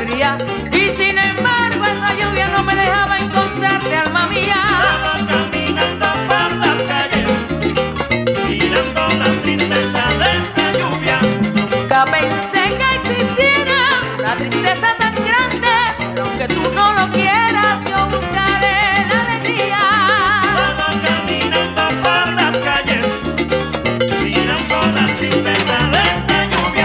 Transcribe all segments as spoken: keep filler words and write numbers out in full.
alegría. Y sin embargo esa lluvia no me dejaba encontrarte, alma mía. Solo caminando por las calles, mirando la tristeza de esta lluvia. Nunca pensé que existiera una tristeza tan grande, pero aunque tú no lo quieras, yo buscaré la alegría. Solo caminando por las calles, mirando la tristeza de esta lluvia.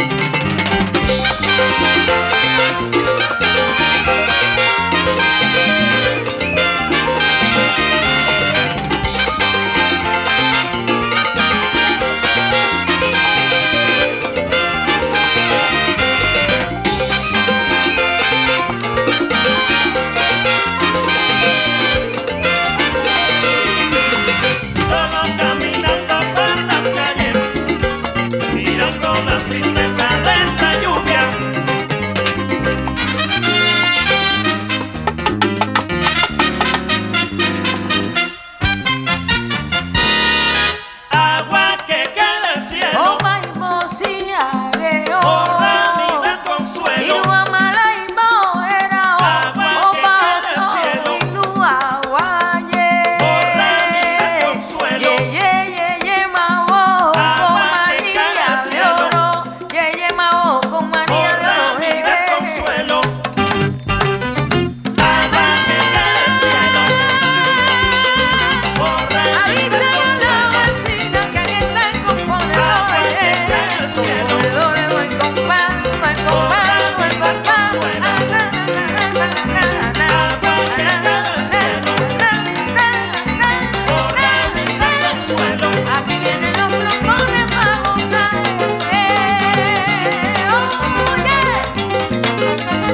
Solo caminando por las calles, mirando la tristeza de esta lluvia. Agua que cae del cielo, Oh, maimosia de borra mi oh, desconsuelo. Ilua malaimo era oh, Agua oh, que cae del paso, cielo, ilua guaye. borra mi desconsuelo. Ye, ye, ye, ye, mao, con Agua que cae manía del de cielo, oro. Ye, ye, mao, con manía de borra oro. mi eh. desconsuelo. Agua que cae del cielo, borra mi Avísale a la desconsuelo. vecina que aquí está el componedor, Agua que eh. cae del cielo, Componedor, el compás, el compás, el paspas. Agua que cae del cielo, borra mi desconsuelo. Aquí vienen los trombones, vamos a ver. Oh, yeah.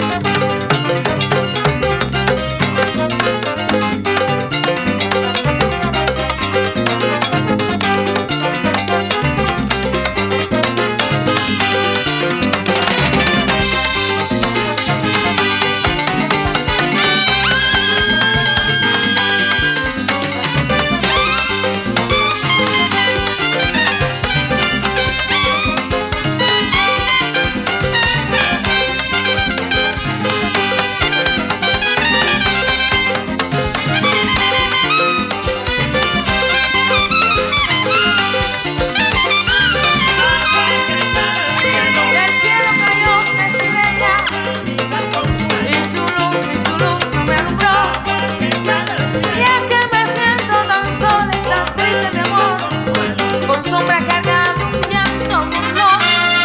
Agua que cae del cielo, Del cielo cayó una estrella mi desconsuelo. y su luz, y su luz no me alumbró. Agua que cae del Y cielo, es que me siento tan sola y tan triste, mi amor, desconsuelo. con sombra cargada, un llanto burlón.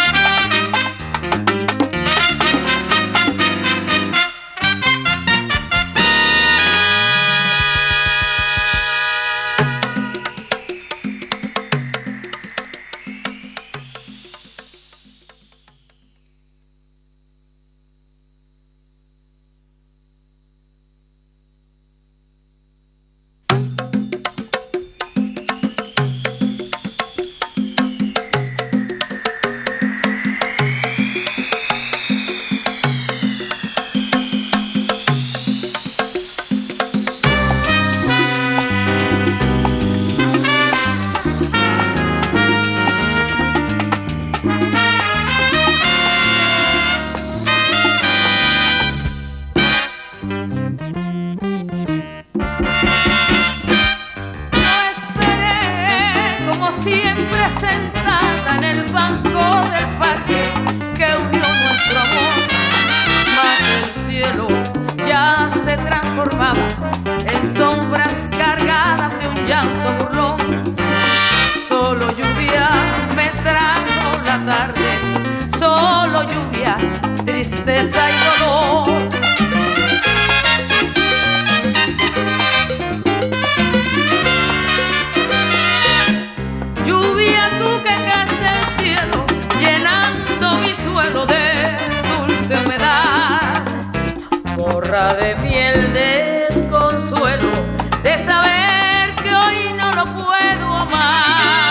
Yo esperé, como siempre, sentada en el banco del parque que unió nuestro amor, mas el cielo ya se transformaba en sombras cargadas de un llanto burlón. Solo lluvia me trajo la tarde, solo lluvia, tristeza y dolor. Lluvia, tú que caes del cielo, llenando mi suelo de dulce humedad. Borra de mí el desconsuelo de saber que hoy no lo puedo amar.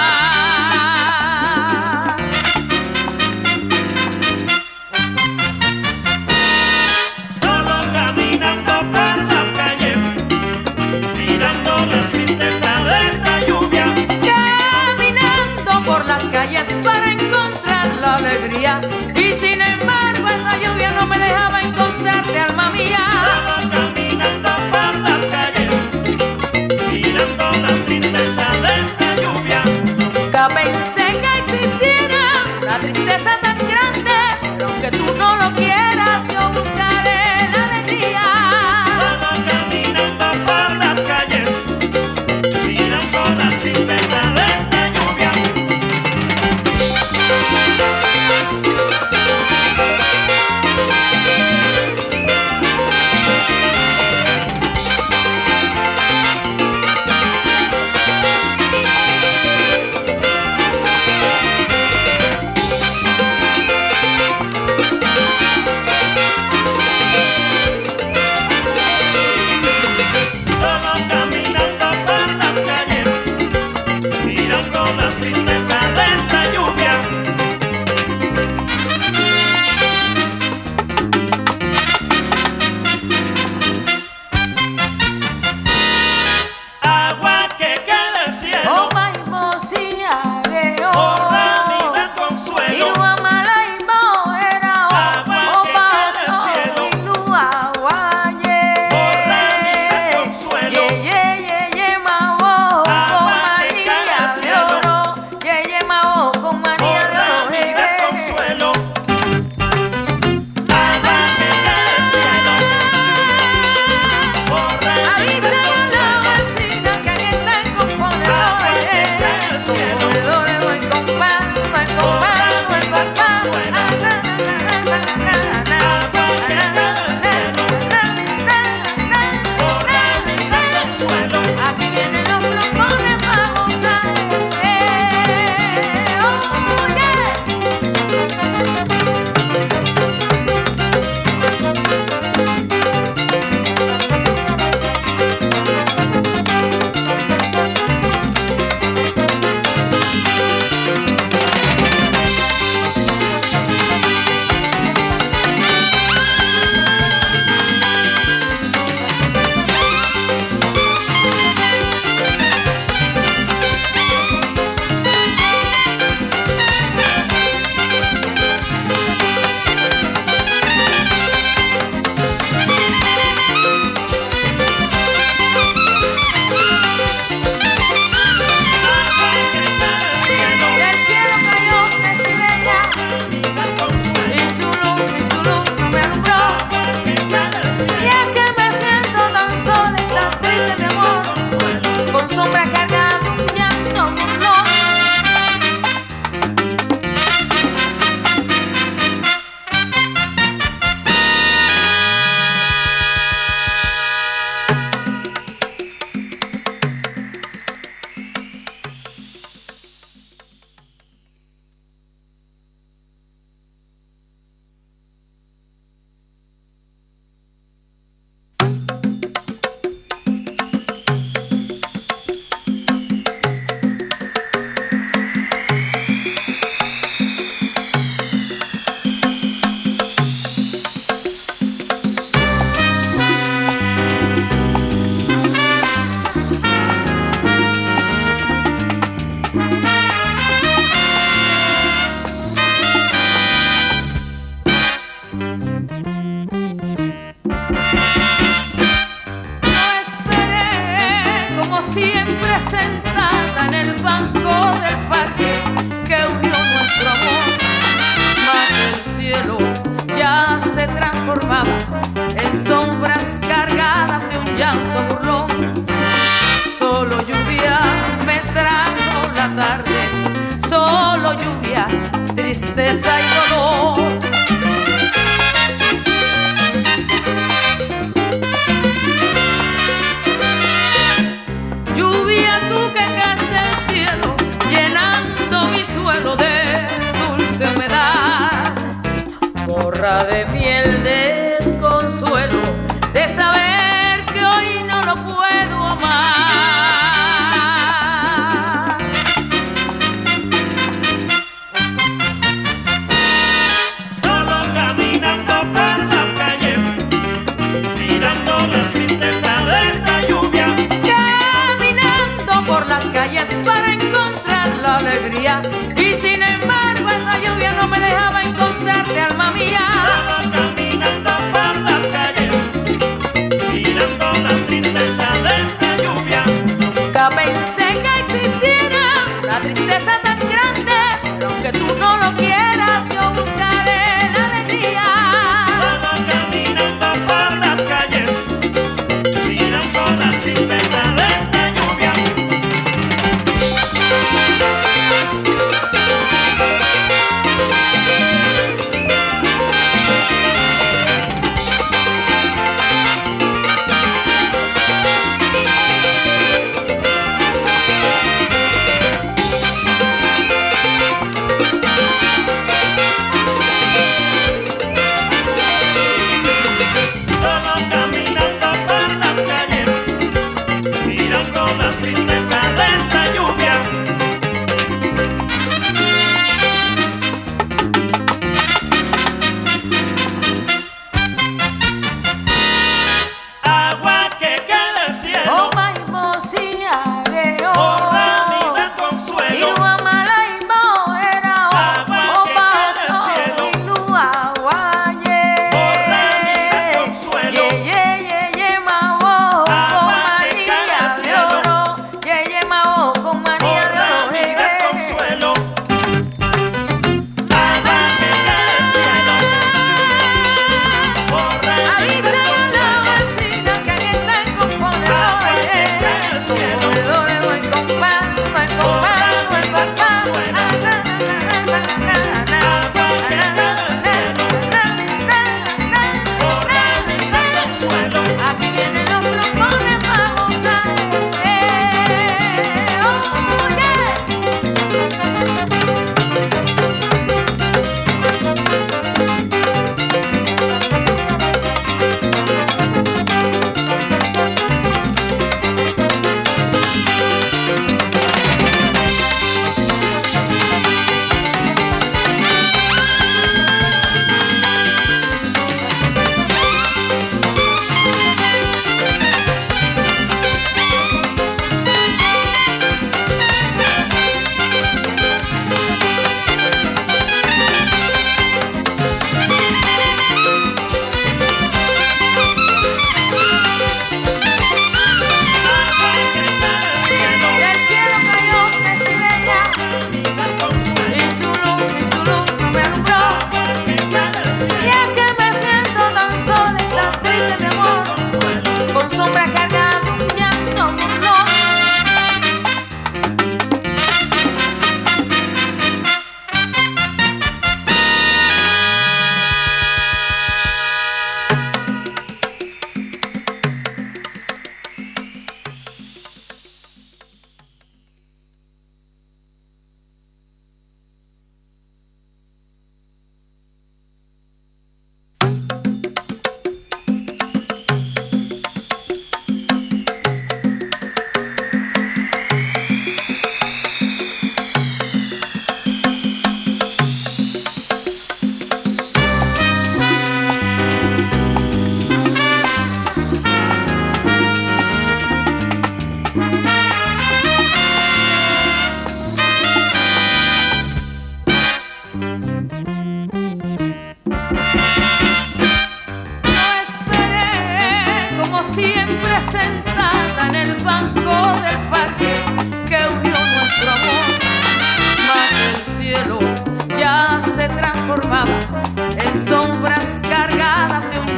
Solo caminando por las calles, mirando la tristeza de esta lluvia. Caminando por las calles para encontrar la alegría, y sin embargo esa lluvia no me dejaba encontrar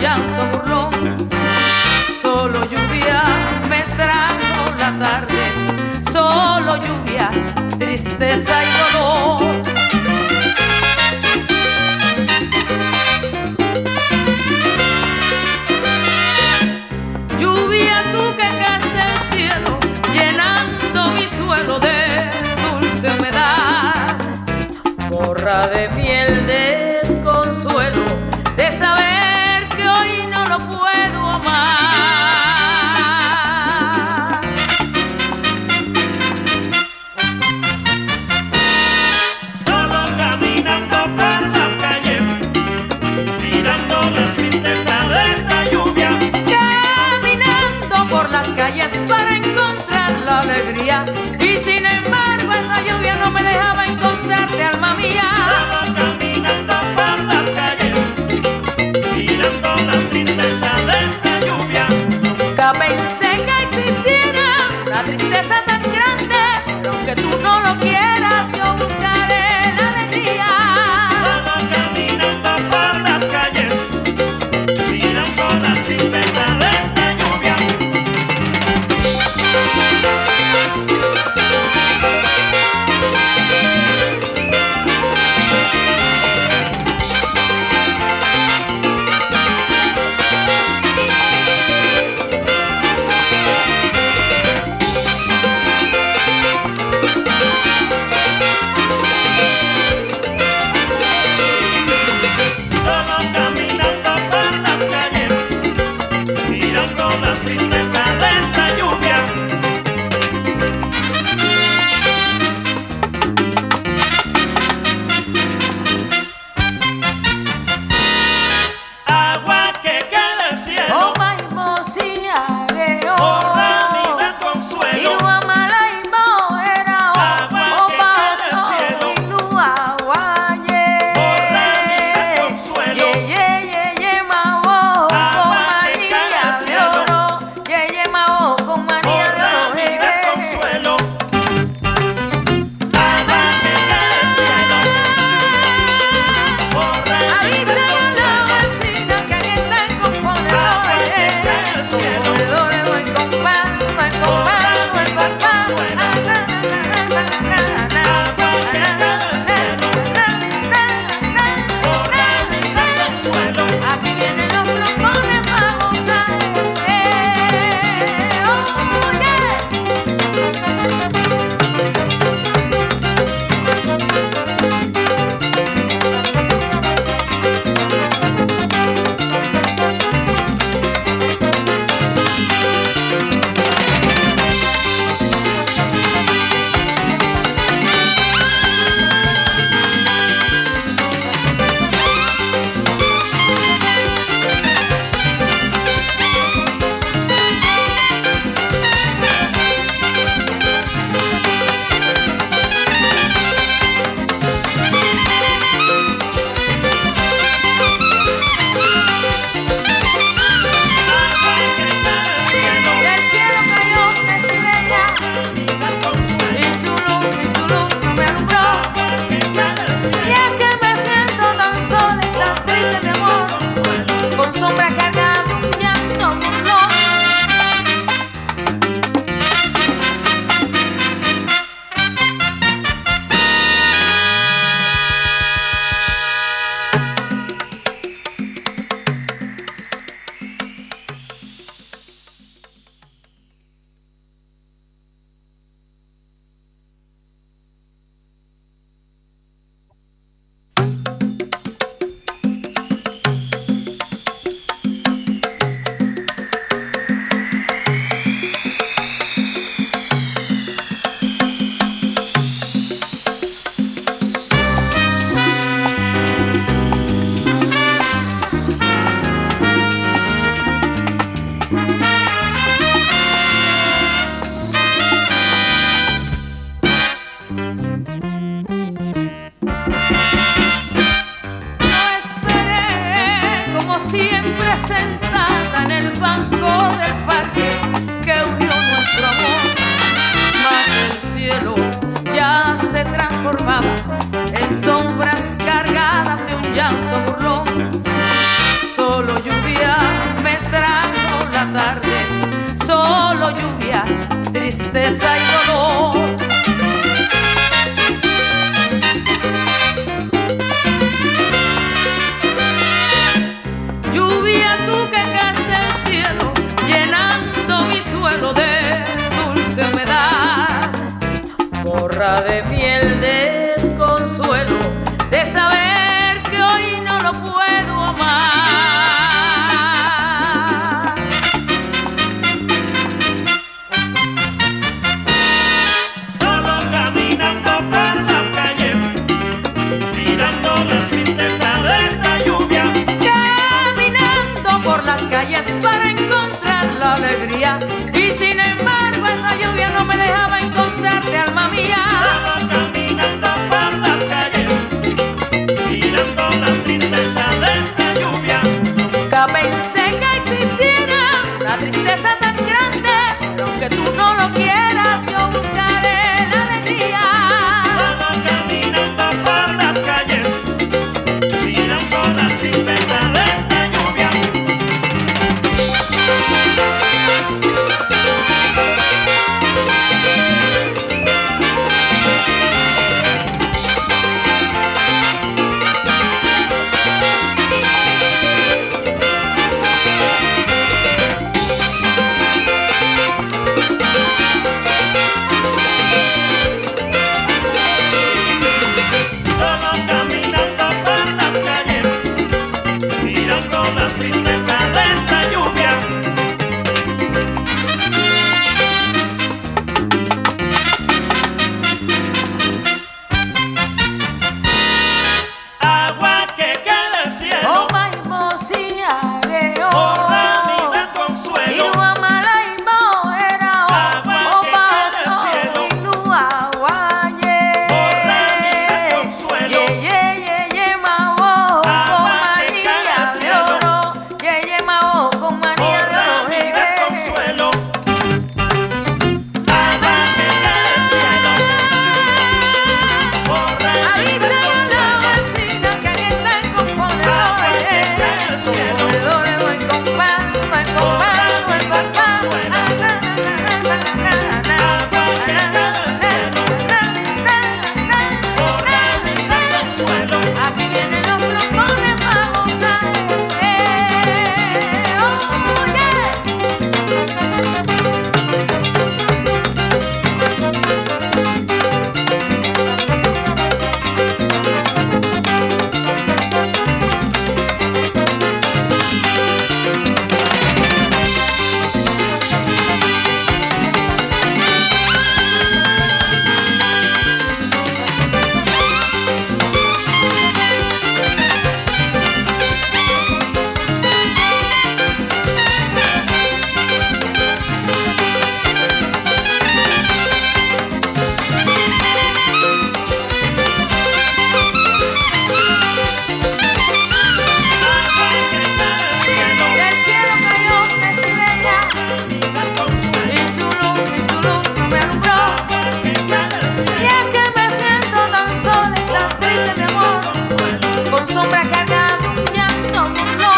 llanto burlón. Solo lluvia me trajo la tarde, solo lluvia, tristeza y dolor. Lluvia, tú que caes del cielo, llenando mi suelo de dulce humedad. Borra de miel desconsuelo, de saber que hoy no lo puedo amar. Solo caminando por las calles, mirando la tristeza de esta lluvia. Caminando por las calles para encontrar la alegría, y sin embargo esa lluvia no me dejaba encontrarte, alma mía. Solo caminando por las calles, mirando la tristeza de esta lluvia. Nunca pensé que existiera una tristeza tan grande, pero aunque tú no lo quieras, yo buscaré la alegría. Solo caminando por las calles, mirando la tristeza de esta lluvia. Solo caminando por las calles, mirando la tristeza de esta lluvia. Agua que cae del cielo, Oh, maimosia, leo. borra mi desconsuelo. Ilua malaimo era o, Agua o que cae del paso, cielo. ilua guaye. Borra mi desconsuelo. Ye, ye, ye, ye, mao, con Agua que cae manía del de cielo. oro. Ye, ye, mao, con manía de Borra oro. mi eh. desconsuelo. Agua que cae del cielo, borra mi Avisa a la desconsuelo. vecina que ahí está el componedor, eh. Componedor, el compás, el compás, el compás. Agua que cae del cielo, borra mi desconsuelo. Aquí vienen los trombones para gozar, eh. Oye. Agua que cae del cielo, Del cielo cayó una estrella, mi desconsuelo. y su luz, y su luz me alumbró. Agua que cae del Y cielo, es que me siento tan sola y tan triste, mi amor, desconsuelo. con sombra cargada de un llanto burlón. transformaba en sombras cargadas de un llanto burlón. Solo lluvia tristeza y dolor. Lluvia, tú que caes del cielo, llenando mi suelo de dulce humedad. Borra de miel desconsuelo de saber que hoy no lo puedo amar. Solo caminando por las calles, mirando la tristeza de esta lluvia. Caminando por las calles para encontrar la alegría, y sin embargo esa lluvia no me dejaba encontrarte, alma mía. Solo caminando por las calles, mirando la tristeza de esta lluvia. Nunca pensé que existiera una tristeza tan grande, pero aunque tú no lo quieras, yo buscaré la alegría. Solo caminando por las calles, mirando la tristeza de esta lluvia. Solo caminando por las calles, mirando la tristeza de esta lluvia. Agua que cae del cielo, Oh, maimosiareo, borra mi desconsuelo. Inuamalaimo era Agua que cae del cielo, Inuaguaye, borra mi desconsuelo. Ye, ye, ye, ye, mao, Agua con que cae manilla del de cielo, oro, ye, ye, mao, con manilla de borra oro, mi eh. desconsuelo. Agua que cae del cielo, borra mi Avísale a la desconsuelo. vecina que aquí está el componedor, Agua que eh. cae del cielo, Componedor, el buen compadre, el buen compadre, el buen compadre. Agua que cae del cielo, borra mi desconsuelo. Aquí vienen los trombones, vamos a ver. Oh, yeah. Del cielo cayó una estrella y su luz, y su luz me alumbró. Y es que me siento tan sola y tan triste, mi amor, con sombra cargada, un llanto burlón.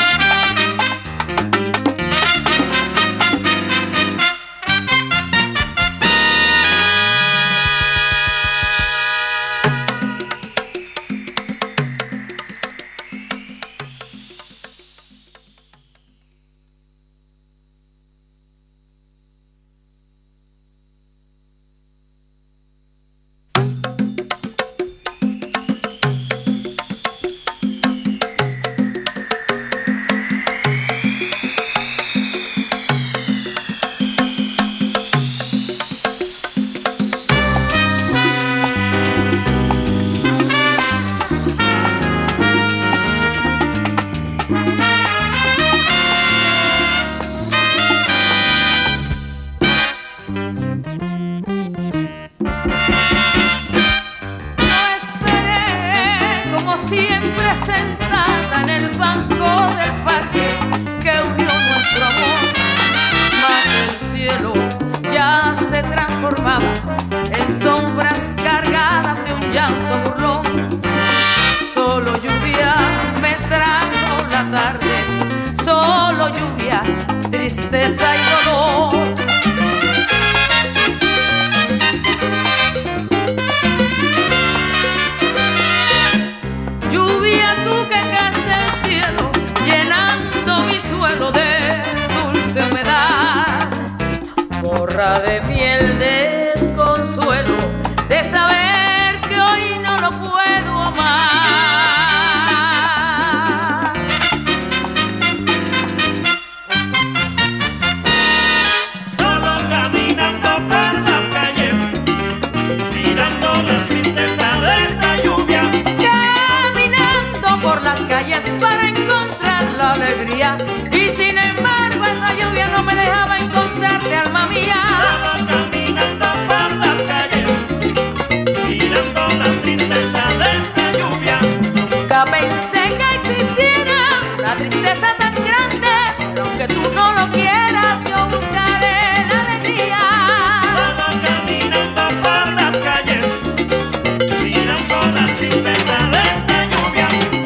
Yo esperé, como siempre, sentada en el banco del parque que unió nuestro amor, mas el cielo ya se transformaba en sombras cargadas de un llanto burlón. Solo lluvia me trajo la tarde, solo lluvia, tristeza y dolor. suelo de dulce humedad, borra de miel desconsuelo de saber que hoy no lo puedo amar. Solo caminando por las calles, mirando la tristeza de esta lluvia. Caminando por las calles para encontrar la alegría, y sin embargo esa lluvia no me dejaba encontrarte, alma mía. Solo caminando por las calles, mirando la tristeza de esta lluvia. Nunca pensé que existiera una tristeza tan grande, pero aunque tú no lo quieras, yo buscaré la alegría. Solo caminando por las calles, mirando la tristeza de esta lluvia.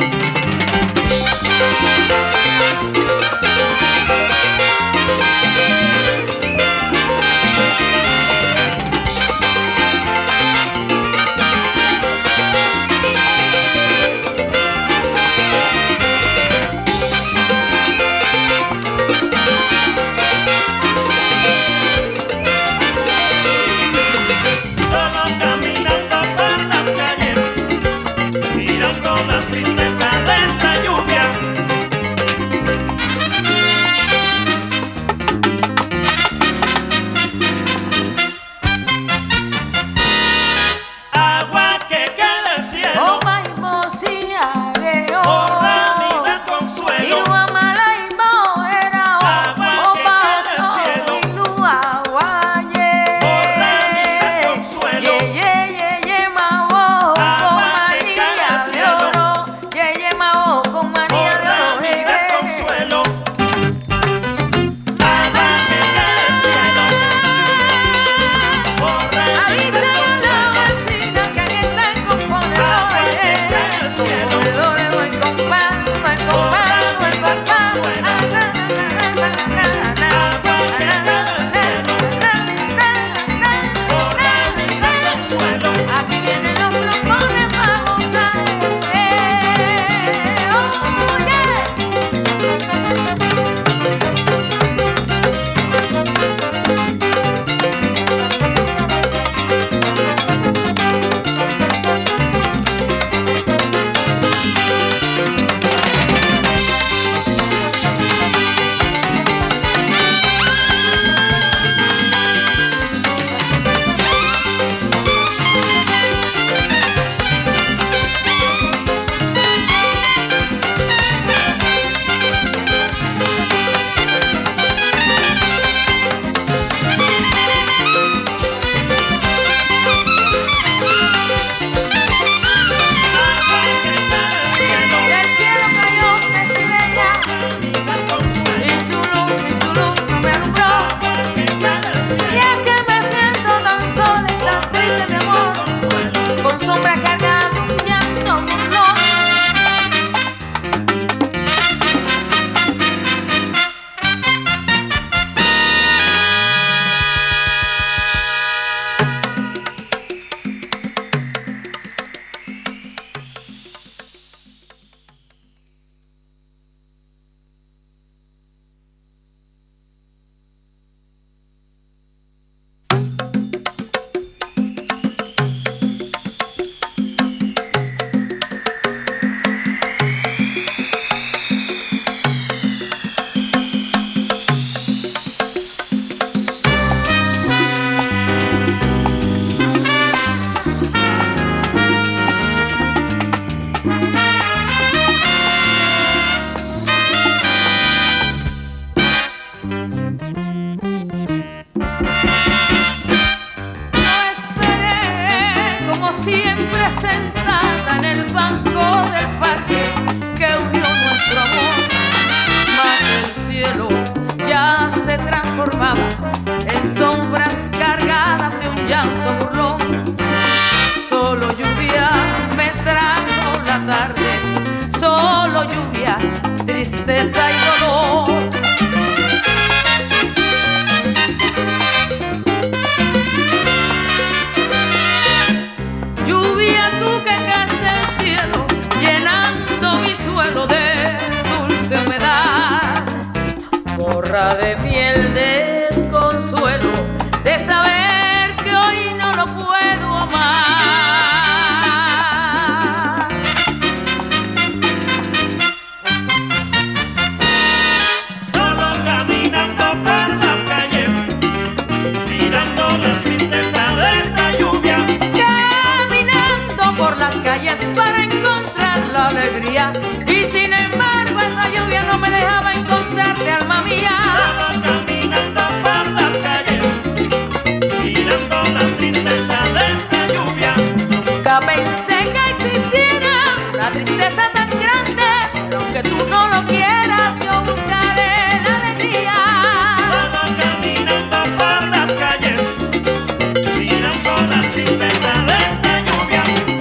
Solo caminando por las calles, mirando la tristeza de esta lluvia. Agua que cae del cielo, Oh, maimosiareo, borra mi desconsuelo. Iruamalaimo era o, Agua oh, que cae del paso, cielo, Inuaguaye. borra mi desconsuelo. Ye, ye, ye, ye, mao, Agua con que cae manilla del de cielo, oro. Ye, ye, mao, con manilla de Borra oro. mi eh. desconsuelo. Agua que cae del cielo, borra mi Avísale a la desconsuelo. vecina que aquí está el Agua componedor, que eh. cae del cielo, Componedor, el buen compadre, el buen compadre, el buen compadre. Agua que cae del cielo, borra mi desconsuelo. Aquí vienen los trombones, vamos a ver. Oh, yeah. Agua que cae del cielo, Del cielo cayó una estrella, mi desconsuelo. y su luz, y su luz no me alumbró. Agua que cae del Y cielo, es que me siento tan sola y tan triste, mi amor, desconsuelo. con sombra cargada, un llanto burlón. Yo esperé, como siempre, sentada en el banco del parque que unió nuestro amor, mas el cielo ya se transformaba en sombras cargadas de un llanto burlón. Solo lluvia me trajo la tarde, solo lluvia, tristeza y dolor. Lluvia, tú que caes del cielo, llenando mi suelo de dulce humedad, borra de miel desconsuelo de saber que hoy no lo puedo amar. Solo caminando por las calles, mirando la tristeza de esta lluvia. Caminando por las calles para encontrar la alegría, y sin embargo esa lluvia no me dejaba encontrarte, alma mía. Solo caminando por las calles, mirando la tristeza de esta lluvia. Nunca pensé que existiera una tristeza tan grande, pero aunque tú no lo quieras, yo buscaré la alegría. Solo caminando por las calles, mirando la tristeza de esta lluvia.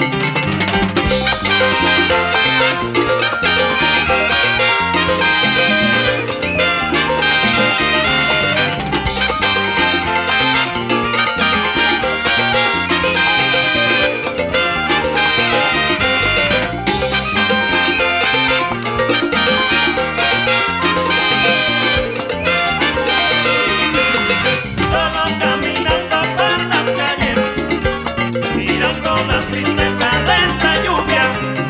Solo caminando por las calles, mirando la tristeza de esta lluvia.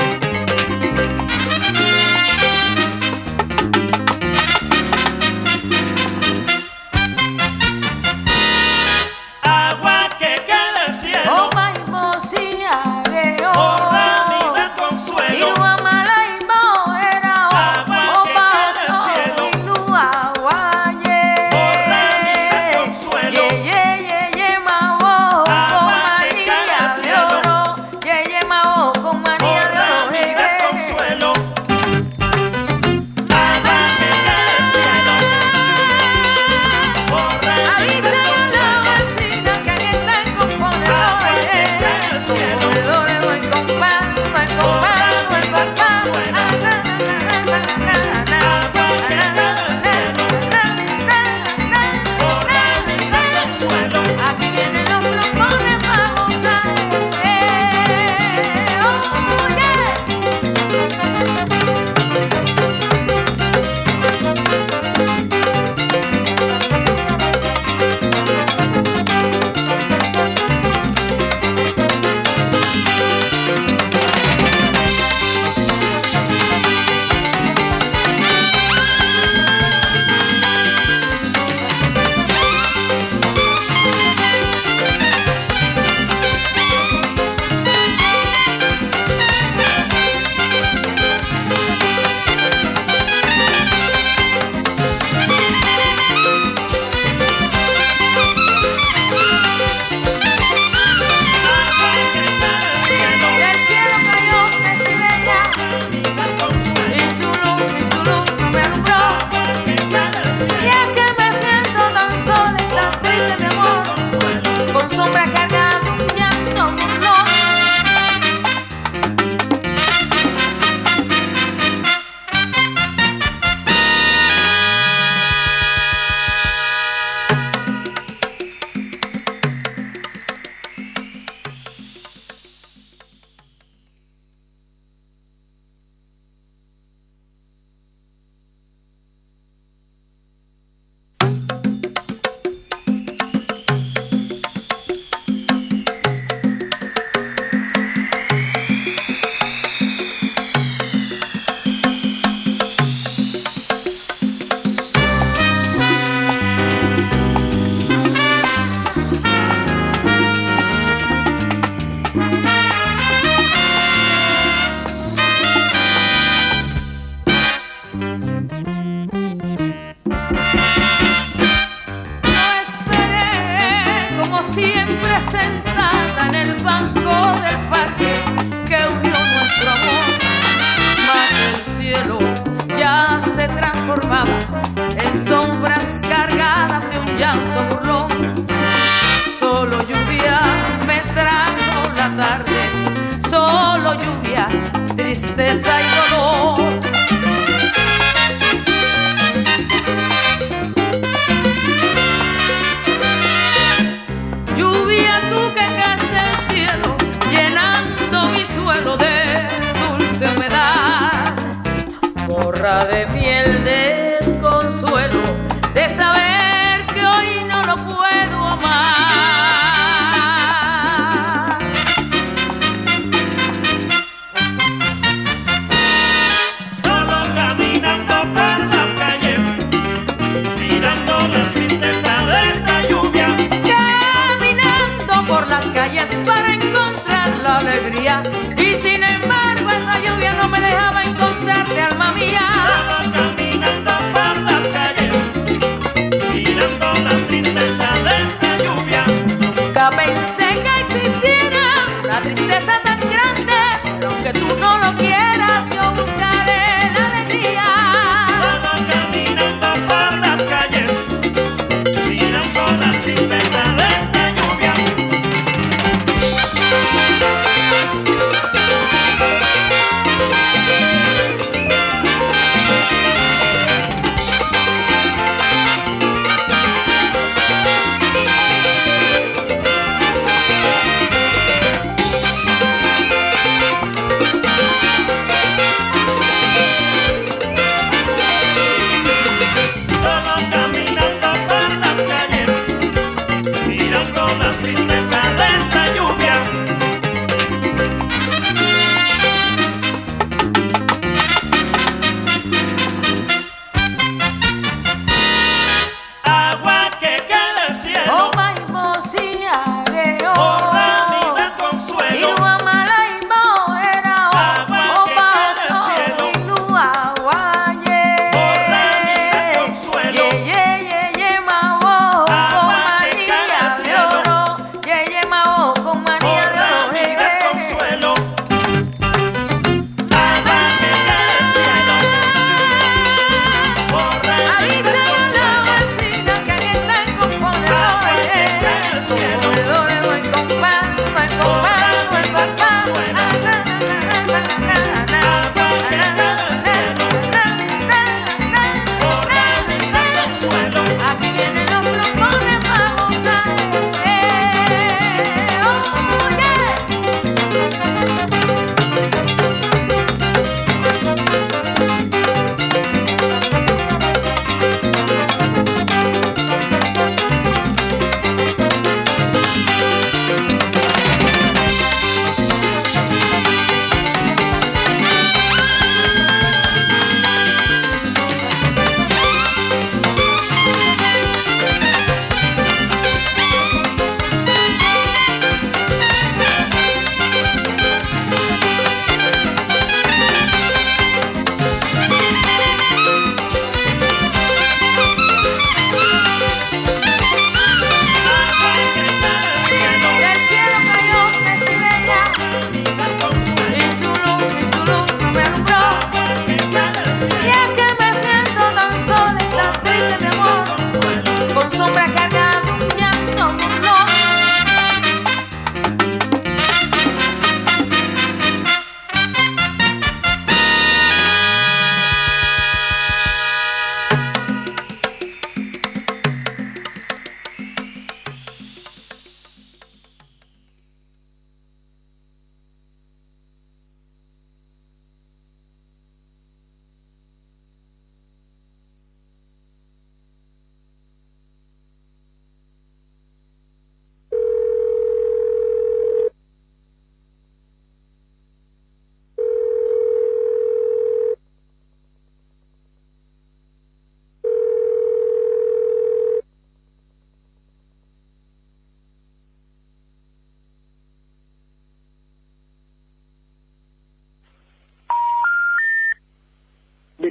Agua que cae del cielo, Oh, maimosía de borra mi oh, y desconsuelo. lu amala y moera oh, Agua oh, que cae del paso cielo, y lu aguaye. borra mi desconsuelo. Ye, ye, ye, ye, mao, con Agua que cae manilla del de cielo, oro. Ye, ye, mao, con manilla de borra oro. mi eh. desconsuelo. Agua que cae del cielo, borra mi Avísale a la desconsuelo. vecina que aquí está el componedor, eh. Componedor, el buen compás, el buen compás, el buen compás. Agua que cae del cielo, borra mi desconsuelo. Aquí vienen los trombones para gozar, eh. Oh, yeah. Agua que cae del cielo, Del cielo cayó una estrella mi desconsuelo. y su luz, y su luz no me alumbró. Agua que cae del Y cielo, es que me siento tan sola y tan triste, mi amor, desconsuelo. con sombra cargada, un llanto burlón. Yo esperé, como siempre, sentada en el banco del parque que unió nuestro amor, mas el cielo ya se transformaba en sombras cargadas de un llanto burlón. Solo lluvia me trajo la tarde, solo lluvia, tristeza y dolor. Lluvia, tú que caes del cielo, llenando mi suelo de dulce humedad. Borra de miel desconsuelo de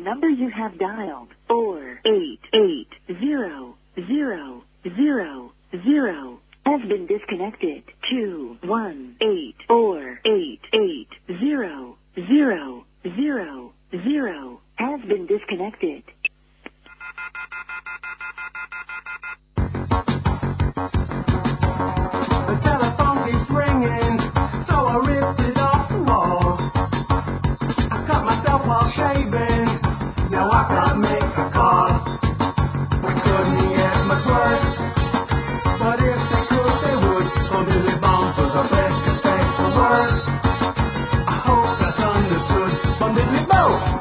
number you have dialed, four eight eight zero zero zero zero, has been disconnected. Two one eight four eight eight zero zero zero zero has been disconnected. The telephone keeps ringing, so I ripped it off the wall. I cut myself while shaving, now I can't make a call. We couldn't get much worse, but if they could, they would. So Billy Bones was the best mistake for worse. I hope that's understood from Billy Bones.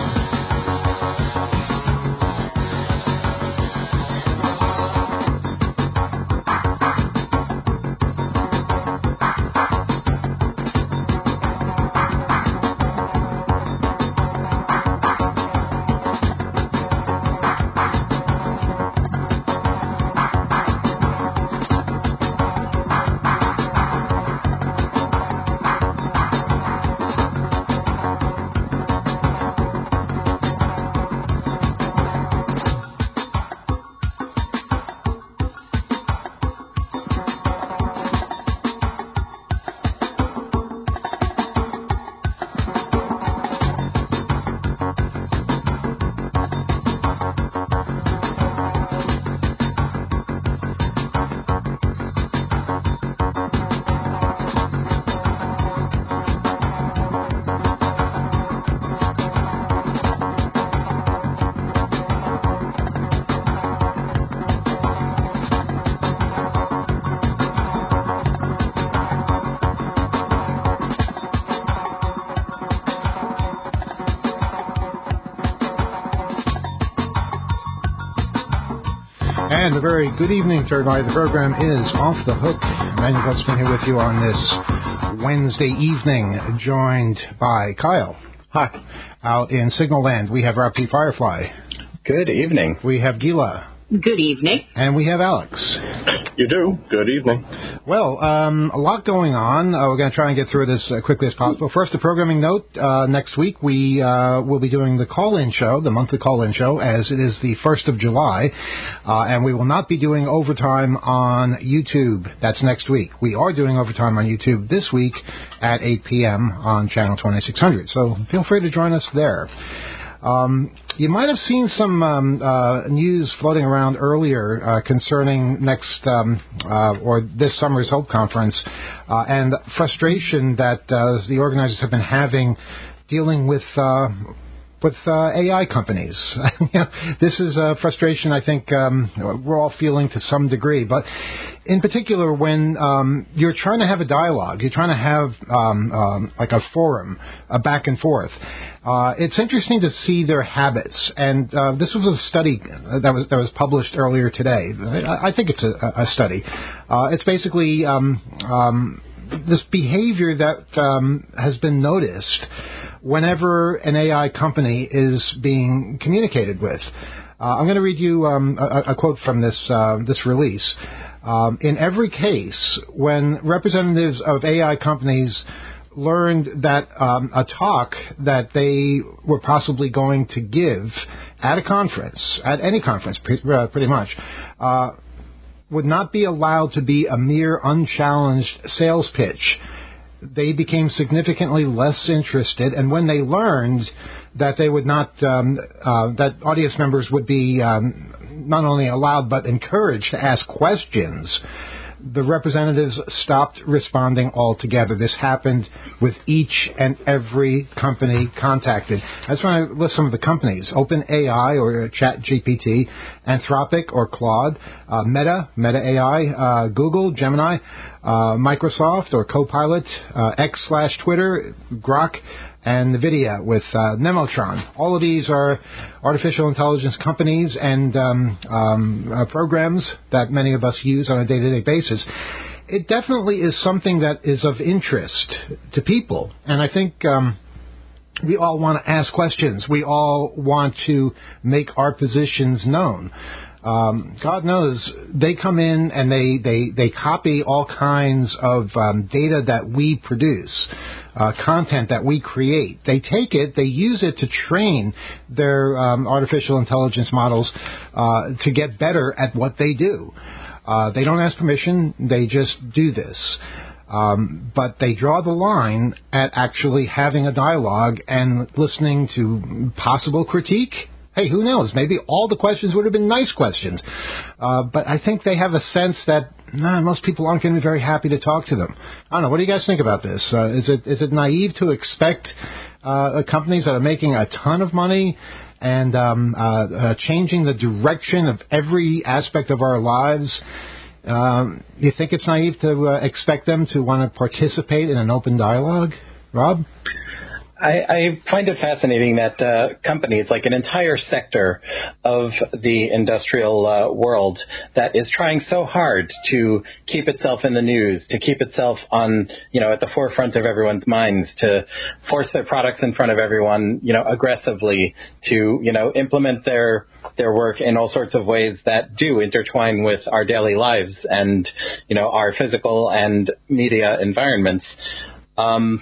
And a very good evening to everybody. The program is Off the Hook. Emmanuel Hudson here with you on this Wednesday evening, joined by Kyle. Hi. Out in Signal Land, we have Rob P. Firefly. Good evening. We have Gila. Good evening. And we have Alex. You do. Good evening. Well, um, a lot going on. Uh, we're going to try and get through this as quickly as possible. First, a programming note. Uh, next week, we uh, will be doing the call-in show, the monthly call-in show, as it is the first of July. Uh, and we will not be doing overtime on YouTube. That's next week. We are doing overtime on YouTube this week at eight p.m. on channel twenty-six hundred. So feel free to join us there. Um, you might have seen some um, uh, news floating around earlier uh, concerning next um, uh, or this summer's Hope Conference uh, and frustration that uh, the organizers have been having dealing with uh, with uh, A I companies. This is a frustration I think um, we're all feeling to some degree, but in particular when um, you're trying to have a dialogue, you're trying to have um, um, like a forum, a back and forth. Uh, it's interesting to see their habits, and uh, this was a study that was that was published earlier today. I, I think it's a, a study. Uh, it's basically um, um, this behavior that um, has been noticed whenever an A I company is being communicated with. Uh, I'm going to read you um, a, a quote from this uh, this release. Um, in every case, when representatives of A I companies learned that um, a talk that they were possibly going to give at a conference, at any conference pre- uh, pretty much, uh, would not be allowed to be a mere unchallenged sales pitch, they became significantly less interested. And when they learned that they would not, um, uh, that audience members would be um, not only allowed but encouraged to ask questions, the representatives stopped responding altogether. This happened with each and every company contacted. I just want to list some of the companies: OpenAI or ChatGPT, Anthropic or Claude, uh, Meta, Meta A I, uh, Google, Gemini, uh, Microsoft or Copilot, uh, X slash Twitter, Grok, and NVIDIA with uh, Nemotron. All of these are artificial intelligence companies and um, um, uh, programs that many of us use on a day-to-day basis. It definitely is something that is of interest to people, and I think um, we all want to ask questions. We all want to make our positions known. Um, God knows they come in and they, they, they copy all kinds of um, data that we produce. uh, content that we create. They take it, they use it to train their um, artificial intelligence models uh, to get better at what they do. Uh, they don't ask permission, they just do this. Um, but they draw the line at actually having a dialogue and listening to possible critique. Hey, who knows? Maybe all the questions would have been nice questions. Uh, but I think they have a sense that nah, most people aren't going to be very happy to talk to them. I don't know. What do you guys think about this? Uh, is it is it naive to expect uh, companies that are making a ton of money and um, uh, uh, changing the direction of every aspect of our lives? Um, you think it's naive to uh, expect them to want to participate in an open dialogue? Rob? I, I find it fascinating that uh, companies, like an entire sector of the industrial uh, world that is trying so hard to keep itself in the news, to keep itself on, you know, at the forefront of everyone's minds, to force their products in front of everyone, you know, aggressively, to, you know, implement their their work in all sorts of ways that do intertwine with our daily lives and, you know, our physical and media environments. Um,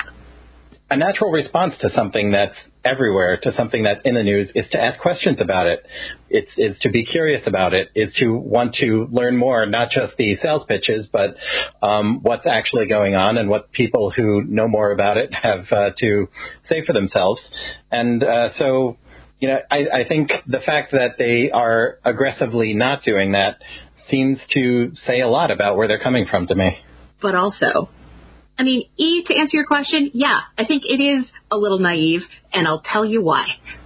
A natural response to something that's everywhere, to something that's in the news, is to ask questions about it. It's is to be curious about it, is to want to learn more, not just the sales pitches, but um, what's actually going on and what people who know more about it have uh, to say for themselves. And uh, so, you know, I, I think the fact that they are aggressively not doing that seems to say a lot about where they're coming from to me. But also, I mean, E, to answer your question, yeah, I think it is a little naive, and I'll tell you why.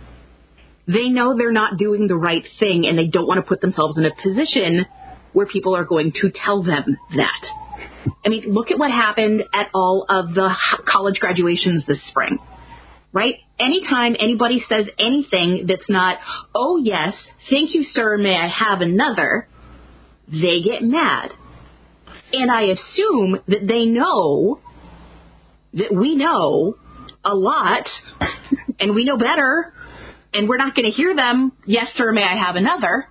They know they're not doing the right thing, and they don't want to put themselves in a position where people are going to tell them that. I mean, look at what happened at all of the college graduations this spring, right? Anytime anybody says anything that's not, oh, yes, thank you, sir, may I have another, they get mad. And I assume that they know that we know a lot, and we know better, and we're not going to hear them, yes, sir, may I have another?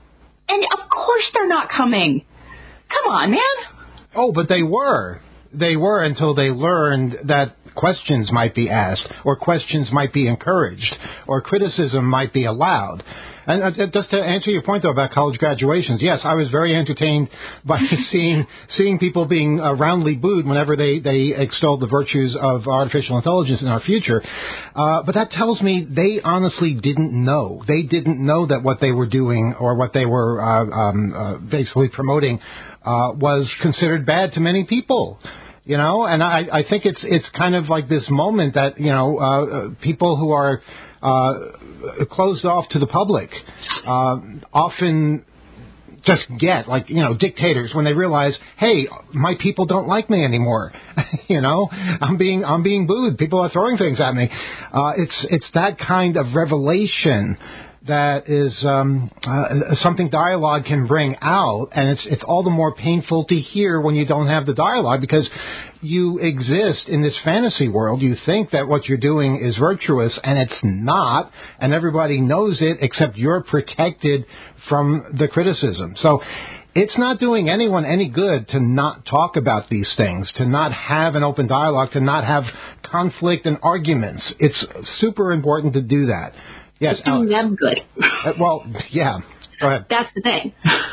And of course they're not coming. Come on, man. Oh, but they were. They were until they learned that questions might be asked, or questions might be encouraged, or criticism might be allowed. And uh, just to answer your point, though, about college graduations, yes, I was very entertained by seeing seeing people being uh, roundly booed whenever they, they extolled the virtues of artificial intelligence in our future. Uh, but that tells me they honestly didn't know. They didn't know that what they were doing or what they were uh, um, uh, basically promoting uh, was considered bad to many people. You know, and I, I think it's it's kind of like this moment that, you know, uh, people who are uh, closed off to the public uh, often just get, like, you know, dictators when they realize, hey, my people don't like me anymore. You know, I'm being I'm being booed. People are throwing things at me. Uh, it's it's that kind of revelation that is um, uh, something dialogue can bring out, and it's it's all the more painful to hear when you don't have the dialogue, because you exist in this fantasy world. You think that what you're doing is virtuous, and it's not, and everybody knows it, except you're protected from the criticism. So it's not doing anyone any good to not talk about these things, to not have an open dialogue, to not have conflict and arguments. It's super important to do that. Yes, it's doing them good. Uh, well, yeah. Go ahead. That's the thing.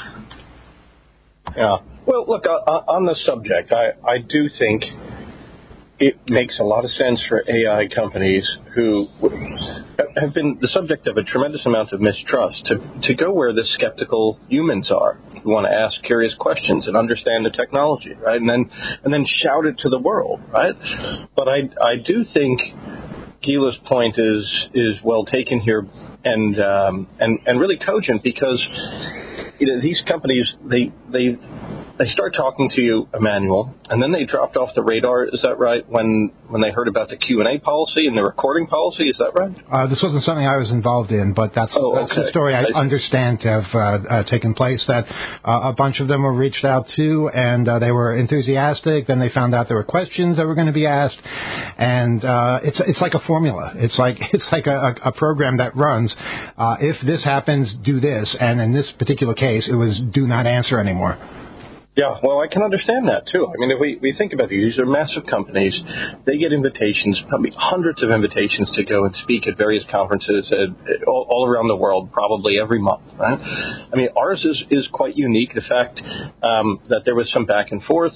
Yeah. Well, look, uh, on the subject, I, I do think it makes a lot of sense for A I companies who have been the subject of a tremendous amount of mistrust to, to go where the skeptical humans are, who want to ask curious questions and understand the technology, right? And then and then shout it to the world, right? But I I do think Gila's point is is well taken here, and um, and and really cogent, because you know these companies they they they start talking to you, Emmanuel, and then they dropped off the radar. Is that right? When when they heard about the Q and A policy and the recording policy, is that right? Uh, this wasn't something I was involved in, but that's, oh, that's okay. the story I, I understand to have uh, uh, taken place. That uh, a bunch of them were reached out to, and uh, they were enthusiastic. Then they found out there were questions that were going to be asked, and uh, it's it's like a formula. It's like it's like a, a program that runs. Uh, if this happens, do this, and in this particular case, it was do not answer anymore. Yeah, well, I can understand that, too. I mean, if we, we think about these, these are massive companies. They get invitations, probably hundreds of invitations to go and speak at various conferences at, all, all around the world, probably every month, right? I mean, ours is, is quite unique. The fact um, that there was some back and forth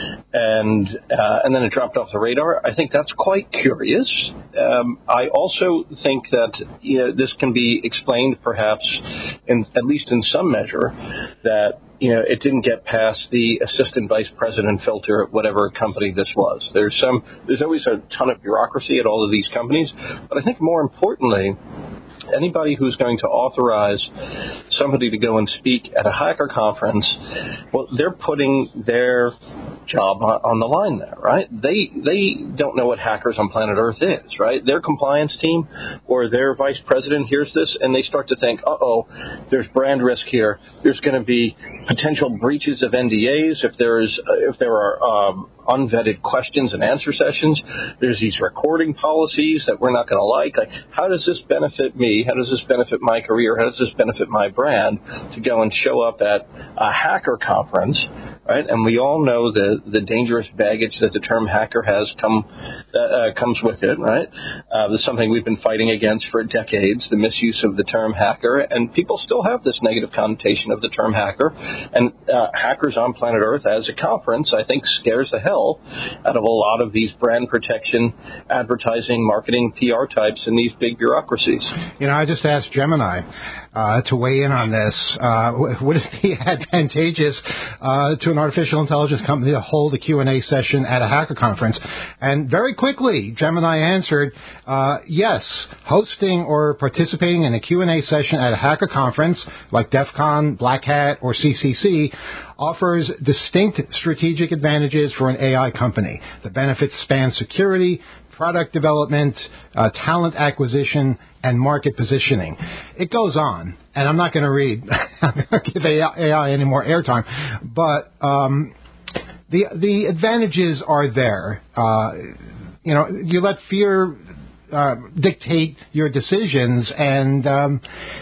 and uh, and then it dropped off the radar, I think that's quite curious. Um, I also think that you know, this can be explained, perhaps, in, at least in some measure, that you know, it didn't get past the assistant vice president filter at whatever company this was. There's some, there's always a ton of bureaucracy at all of these companies, but I think more importantly, anybody who's going to authorize somebody to go and speak at a hacker conference, well, they're putting their job on the line there, right? They they don't know what Hackers on Planet Earth is, right? Their compliance team or their vice president hears this and they start to think, uh-oh, there's brand risk here. There's going to be potential breaches of N D As if there's if there are um, unvetted questions and answer sessions. There's these recording policies that we're not going to like. Like, how does this benefit me? How does this benefit my career? How does this benefit my brand to go and show up at a hacker conference, right? And we all know the the dangerous baggage that the term hacker has come uh, comes with it, right? Uh, this is something we've been fighting against for decades, the misuse of the term hacker, and people still have this negative connotation of the term hacker. And uh, Hackers on Planet Earth as a conference, I think, scares the hell out of a lot of these brand protection, advertising, marketing, P R types in these big bureaucracies. You know, I just asked Gemini uh, to weigh in on this. Uh, would it be advantageous uh, to an artificial intelligence company to hold a Q and A session at a hacker conference? And very quickly, Gemini answered, uh, yes, hosting or participating in a Q and A session at a hacker conference like DEF CON, Black Hat, or C C C offers distinct strategic advantages for an A I company. The benefits span security, product development, uh, talent acquisition, and market positioning. It goes on, and I'm not going to read, I'm not going to give A I any more airtime, but um, the the advantages are there. Uh, you know, you let fear uh, dictate your decisions, and um,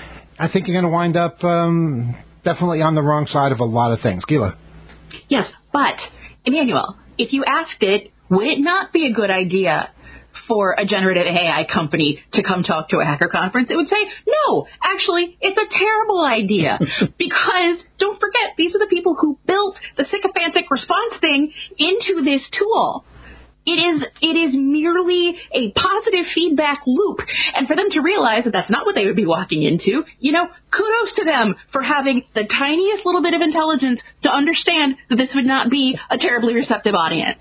I think you're going to wind up um, definitely on the wrong side of a lot of things. Gila. Yes, but, Emmanuel, if you asked it, would it not be a good idea for a generative A I company to come talk to a hacker conference? It would say, no, actually, it's a terrible idea. Because, don't forget, these are the people who built the sycophantic response thing into this tool. It is it is merely a positive feedback loop. And for them to realize that that's not what they would be walking into, you know, kudos to them for having the tiniest little bit of intelligence to understand that this would not be a terribly receptive audience.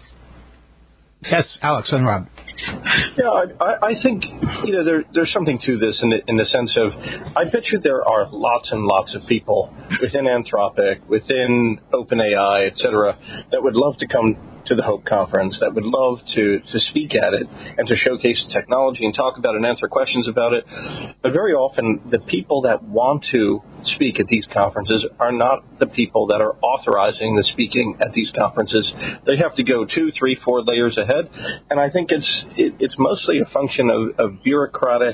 Yes, Alex and Rob. Yeah, I, I think, you know, there, there's something to this in the, in the sense of, I bet you there are lots and lots of people within Anthropic, within OpenAI, et cetera, that would love to come to the Hope Conference, that would love to, to speak at it and to showcase the technology and talk about it and answer questions about it. But very often, the people that want to speak at these conferences are not the people that are authorizing the speaking at these conferences. They have to go two, three, four layers ahead. And I think it's it, it's mostly a function of, of bureaucratic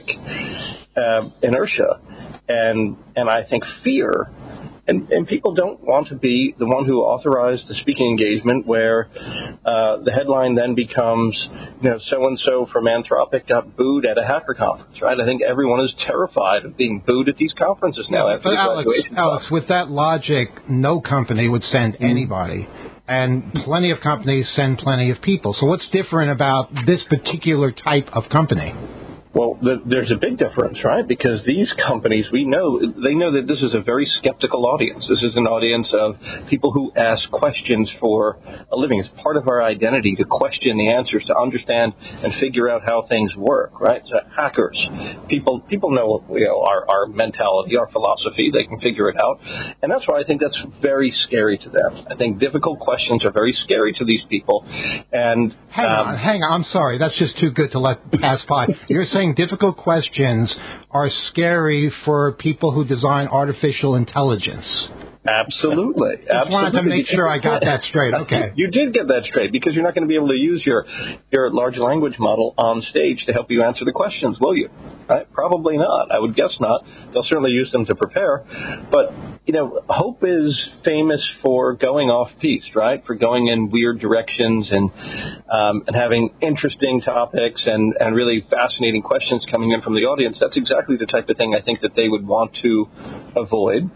uh, inertia and and I think fear. And, and people don't want to be the one who authorized the speaking engagement where uh, the headline then becomes, you know, so-and-so from Anthropic got booed at a hacker conference, right? I think everyone is terrified of being booed at these conferences now after but the Alex, graduation. Alex, with that logic, no company would send anybody. And plenty of companies send plenty of people. So what's different about this particular type of company? Well, the, there's a big difference, right? Because these companies, we know, they know that this is a very skeptical audience. This is an audience of people who ask questions for a living. It's part of our identity to question the answers, to understand and figure out how things work, right? So hackers, people people know, you know our, our mentality, our philosophy. They can figure it out. And that's why I think that's very scary to them. I think difficult questions are very scary to these people. And Hang um, on, hang on. I'm sorry. That's just too good to let pass by. You're saying difficult questions are scary for people who design artificial intelligence. Absolutely. Just Absolutely. wanted to make sure I got that straight. Okay. You did get that straight, because you're not going to be able to use your your large language model on stage to help you answer the questions, will you? Right? Probably not. I would guess not. They'll certainly use them to prepare. But, you know, Hope is famous for going off-piste, right? For going in weird directions and um, and having interesting topics and, and really fascinating questions coming in from the audience. That's exactly the type of thing I think that they would want to avoid.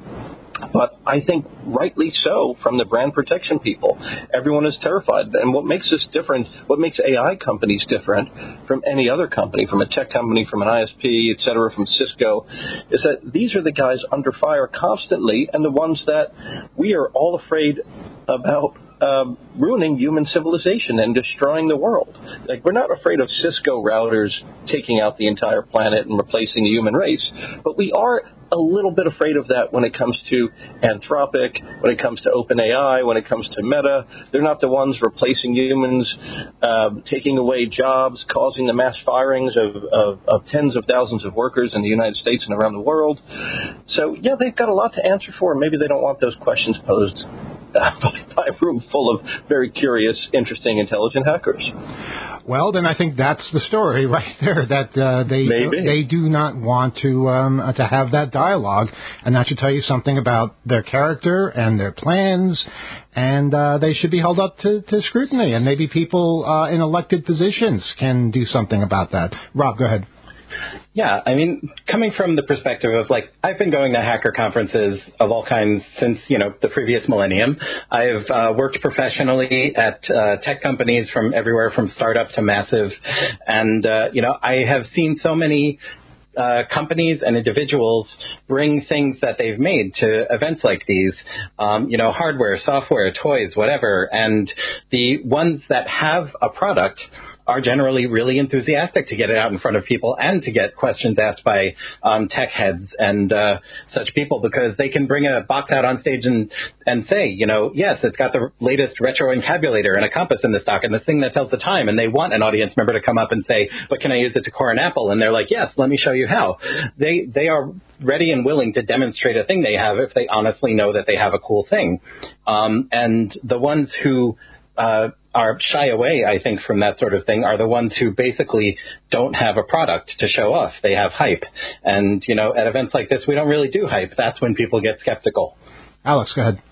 But I think rightly so from the brand protection people. Everyone is terrified. And what makes us different, what makes A I companies different from any other company, from a tech company, from an I S P, et cetera, from Cisco, is that these are the guys under fire constantly and the ones that we are all afraid about Um, ruining human civilization and destroying the world. Like, we're not afraid of Cisco routers taking out the entire planet and replacing the human race, but we are a little bit afraid of that when it comes to Anthropic, when it comes to OpenAI, when it comes to Meta. They're not the ones replacing humans, uh, taking away jobs, causing the mass firings of, of, of tens of thousands of workers in the United States and around the world. So, yeah, they've got a lot to answer for. Maybe they don't want those questions posed Uh, by a room full of very curious, interesting, intelligent hackers. Well, then I think that's the story right there. That uh, they Maybe. they do not want to um, uh, to have that dialogue, and that should tell you something about their character and their plans, and uh, they should be held up to, to scrutiny. And maybe people uh, in elected positions can do something about that. Rob, go ahead. Yeah, I mean, coming from the perspective of, like, I've been going to hacker conferences of all kinds since, you know, the previous millennium. I've uh, worked professionally at uh, tech companies from everywhere from startup to massive. And, uh, you know, I have seen so many Uh, companies and individuals bring things that they've made to events like these, um, you know, hardware, software, toys, whatever. And the ones that have a product are generally really enthusiastic to get it out in front of people and to get questions asked by um, tech heads and uh, such people, because they can bring a box out on stage and, and say, you know, yes, it's got the latest retro encabulator and a compass in the stock and this thing that tells the time. And they want an audience member to come up and say, but can I use it to core an apple? And they're like, yes, let me show you how. They, they are ready and willing to demonstrate a thing they have if they honestly know that they have a cool thing. Um, and the ones who uh, are shy away, I think, from that sort of thing are the ones who basically don't have a product to show off. They have hype. And, you know, at events like this, we don't really do hype. That's when people get skeptical. Alex, go ahead.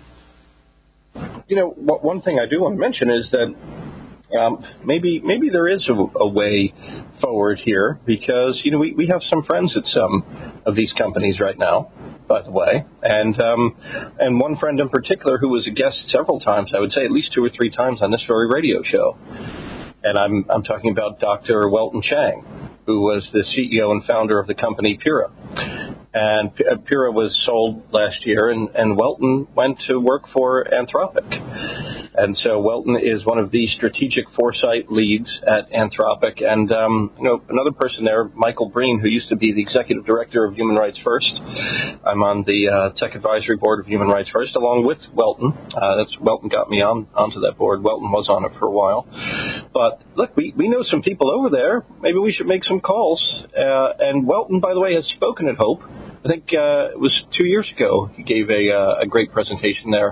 You know, one thing I do want to mention is that um, maybe maybe there is a, a way forward here, because, you know, we, we have some friends at some of these companies right now, by the way, and um, and one friend in particular who was a guest several times, I would say at least two or three times on this very radio show, and I'm I'm talking about Doctor Welton Chang, who was the C E O and founder of the company Pura. And Pura was sold last year, and, and Welton went to work for Anthropic. And so Welton is one of the strategic foresight leads at Anthropic. And, um, you know, another person there, Michael Breen, who used to be the executive director of Human Rights First. I'm on the uh, tech advisory board of Human Rights First, along with Welton. Uh, that's Welton got me on onto that board. Welton was on it for a while. But, look, we, we know some people over there. Maybe we should make some calls. Uh, and Welton, by the way, has spoken at Hope. I think uh, it was two years ago. He gave a uh, a great presentation there.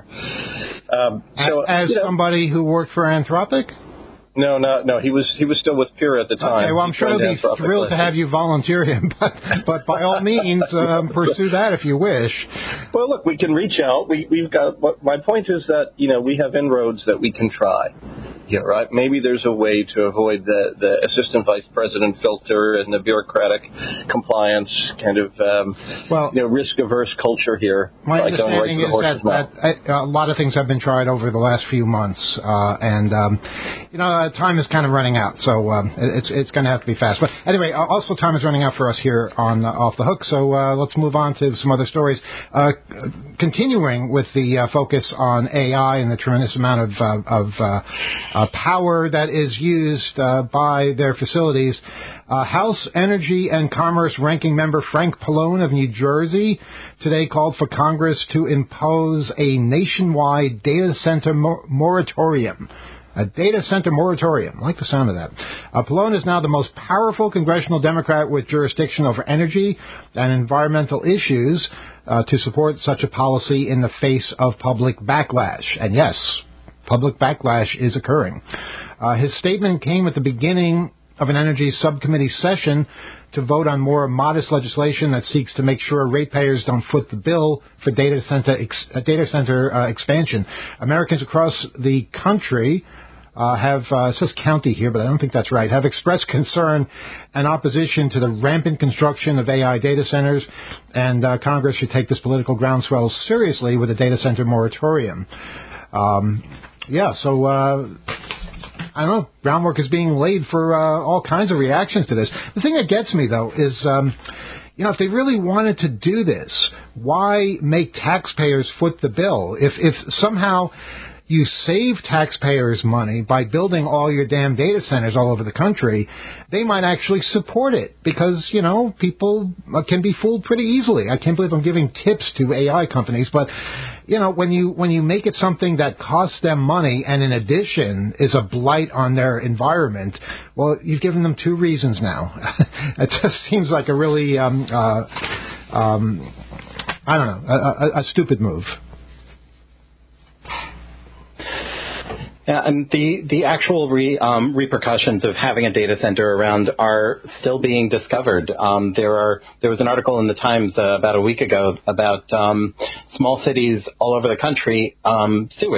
Um, so, As you know, somebody who worked for Anthropic? No, no, no. He was he was still with Pura at the time. Okay, well, I'm He sure joined they'll be Anthropic thrilled to last have you volunteer him, but but by all means, um, pursue that if you wish. Well, look, we can reach out. We we've got. What, my point is that, you know, we have inroads that we can try. Yeah, right. Maybe there's a way to avoid the, the assistant vice president filter and the bureaucratic compliance kind of um, well, you know, risk averse culture here. My understanding right is that, that a, a lot of things have been tried over the last few months, uh, and um, you know, uh, time is kind of running out, so um, it's it's going to have to be fast. But anyway, also time is running out for us here on uh, Off the Hook. So uh, let's move on to some other stories. Uh, continuing with the uh, focus on A I and the tremendous amount of uh, of uh, Uh, power that is used uh, by their facilities. Uh, House Energy and Commerce Ranking Member Frank Pallone of New Jersey today called for Congress to impose a nationwide data center mor- moratorium. A data center moratorium. I like the sound of that. Uh, Pallone is now the most powerful congressional Democrat with jurisdiction over energy and environmental issues uh, to support such a policy in the face of public backlash. And yes, public backlash is occurring. Uh, his statement came at the beginning of an energy subcommittee session to vote on more modest legislation that seeks to make sure ratepayers don't foot the bill for data center ex- uh, data center uh, expansion. Americans across the country uh, have, uh, it says county here, but I don't think that's right, have expressed concern and opposition to the rampant construction of A I data centers, and uh, Congress should take this political groundswell seriously with a data center moratorium. Um, yeah, so... Uh, I don't know, groundwork is being laid for uh, all kinds of reactions to this. The thing that gets me, though, is, um, you know, if they really wanted to do this, why make taxpayers foot the bill? If, if somehow you save taxpayers money by building all your damn data centers all over the country, they might actually support it because, you know, people can be fooled pretty easily. I can't believe I'm giving tips to A I companies, but, you know, when you when you make it something that costs them money and in addition is a blight on their environment, well, you've given them two reasons now. It just seems like a really, um, uh, um, I don't know, a, a, a stupid move. Yeah, and the, the actual re, um, repercussions of having a data center around are still being discovered. Um, there are there was an article in the Times uh, about a week ago about um, small cities all over the country um, sewage.